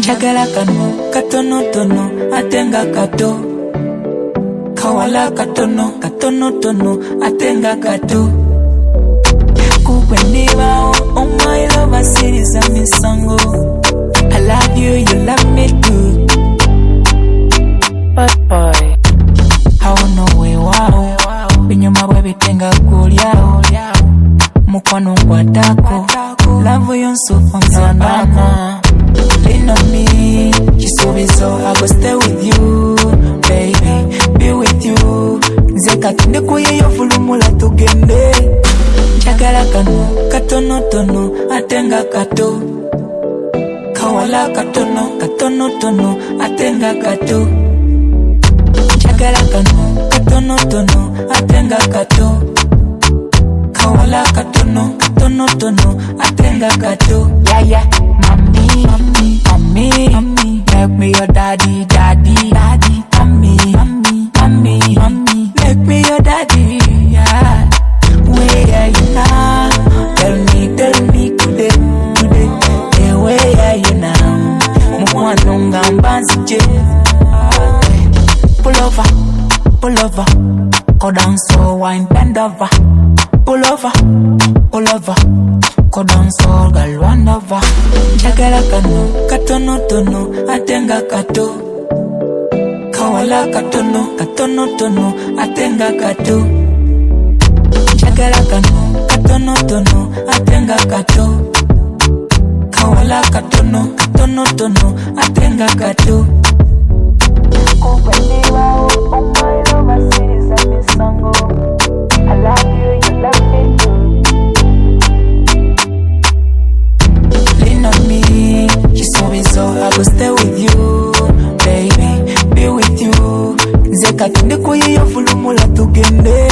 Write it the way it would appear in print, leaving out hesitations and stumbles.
Njagala kano katono tono atenga kato. Kawala katono katono tono atenga kato. Kubeniwa oh my love a series of misango. I love you, you love me too. Bad boy. I wanna we wow. Binyuma baby tenga kuliao. Mukwano kwatako. Love you so fonzanana. Lean on me, Kisubizo, I will stay with you, baby, be with you. Zeka tinde kuye yo fulumula tugende. Njagala kano katono tono atenga kato. Kawala katono katono tono atenga kato. Njagala kano katono tono atenga kato. Kawala katono katono tono atenga kato. Yeah yeah, mommy, mommy, mommy, mommy, make me your daddy, daddy, daddy, mommy, mommy, mommy, mommy, make me your daddy. Yeah, where are you now? Tell me today, today. Hey, where are you now? Mukwano ngambanzije. Pull over, go down so wine bend over. Pull over, go down so girl one over. Njagala kano katono tono atenga kato. Kawala katono katono tono atenga kato. Njagala kano katono tono atenga kato. Kawala katono katono tono atenga kato. Kubeniwa oh my love a series of misango. I love you, you love me too. Lean on me, Kisubizo, I will stay with you, baby, be with you. Zeka tinde kuye yo fulumula tugende.